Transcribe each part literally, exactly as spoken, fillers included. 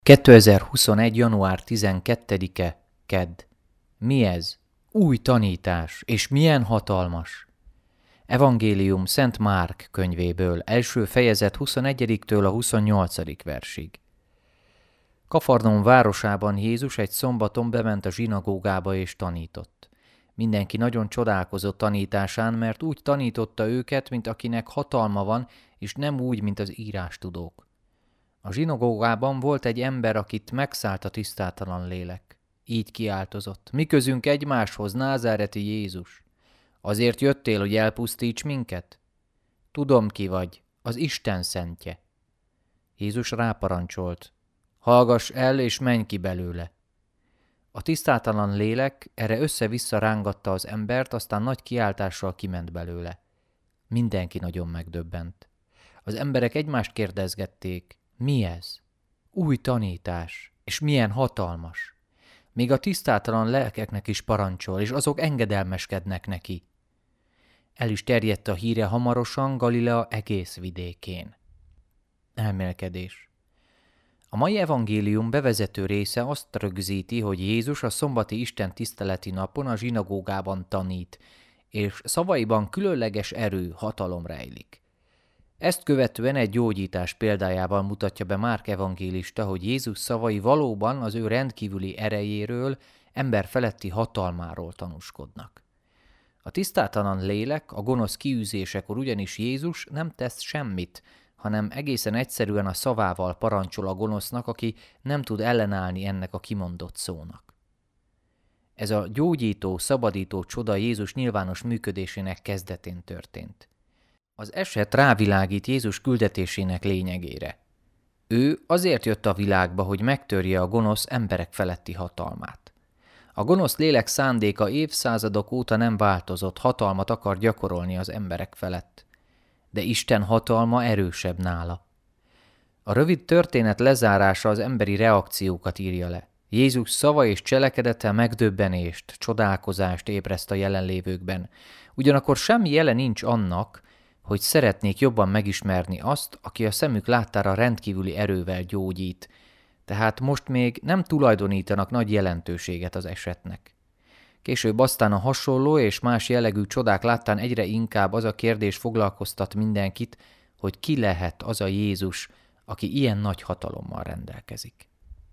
kétezer-huszonegy. január tizenkettedike. Kedd. Mi ez? Új tanítás, és milyen hatalmas! Evangélium Szent Márk könyvéből, első fejezet huszonegyediktől a huszonnyolcadik versig. Kafarnaum városában Jézus egy szombaton bement a zsinagógába és tanított. Mindenki nagyon csodálkozott tanításán, mert úgy tanította őket, mint akinek hatalma van, és nem úgy, mint az írástudók. A zsinagógában volt egy ember, akit megszállt a tisztátalan lélek. Így kiáltozott: mi közünk egymáshoz, názáreti Jézus? Azért jöttél, hogy elpusztíts minket? Tudom, ki vagy, az Isten szentje. Jézus ráparancsolt: hallgass el, és menj ki belőle. A tisztátalan lélek erre össze-vissza rángatta az embert, aztán nagy kiáltással kiment belőle. Mindenki nagyon megdöbbent. Az emberek egymást kérdezgették: mi ez? Új tanítás, és milyen hatalmas! Még a tisztátalan lelkeknek is parancsol, és azok engedelmeskednek neki. El is terjedt a híre hamarosan Galilea egész vidékén. Elmélkedés. A mai evangélium bevezető része azt rögzíti, hogy Jézus a szombati Isten tiszteleti napon a zsinagógában tanít, és szavaiban különleges erő, hatalom rejlik. Ezt követően egy gyógyítás példájával mutatja be Márk evangélista, hogy Jézus szavai valóban az ő rendkívüli erejéről, ember feletti hatalmáról tanúskodnak. A tisztátalan lélek a gonosz kiűzésekor ugyanis Jézus nem tesz semmit, hanem egészen egyszerűen a szavával parancsol a gonosznak, aki nem tud ellenállni ennek a kimondott szónak. Ez a gyógyító, szabadító csoda Jézus nyilvános működésének kezdetén történt. Az eset rávilágít Jézus küldetésének lényegére. Ő azért jött a világba, hogy megtörje a gonosz emberek feletti hatalmát. A gonosz lélek szándéka évszázadok óta nem változott, hatalmat akar gyakorolni az emberek felett. De Isten hatalma erősebb nála. A rövid történet lezárása az emberi reakciókat írja le. Jézus szava és cselekedete megdöbbenést, csodálkozást ébreszt a jelenlévőkben. Ugyanakkor semmi jele nincs annak, hogy szeretnék jobban megismerni azt, aki a szemük láttára rendkívüli erővel gyógyít, tehát most még nem tulajdonítanak nagy jelentőséget az esetnek. Később aztán a hasonló és más jellegű csodák láttán egyre inkább az a kérdés foglalkoztat mindenkit, hogy ki lehet az a Jézus, aki ilyen nagy hatalommal rendelkezik.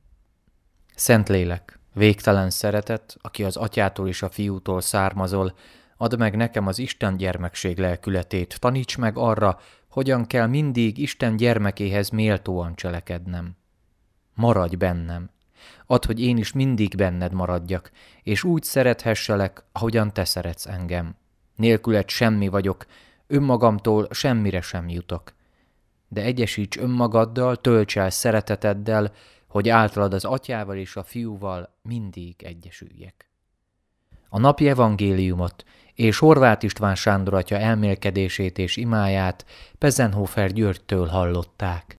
Szentlélek, végtelen szeretet, aki az Atyától és a Fiútól származol, add meg nekem az Isten gyermekség lelkületét, taníts meg arra, hogyan kell mindig Isten gyermekéhez méltóan cselekednem. Maradj bennem, add, hogy én is mindig benned maradjak, és úgy szerethesselek, ahogyan te szeretsz engem. Nélküled semmi vagyok, önmagamtól semmire sem jutok. De egyesíts önmagaddal, tölts el szereteteddel, hogy általad az Atyával és a Fiúval mindig egyesüljek. A napi evangéliumot és Horváth István Sándor atya elmélkedését és imáját Pezenhofer Györgytől hallották.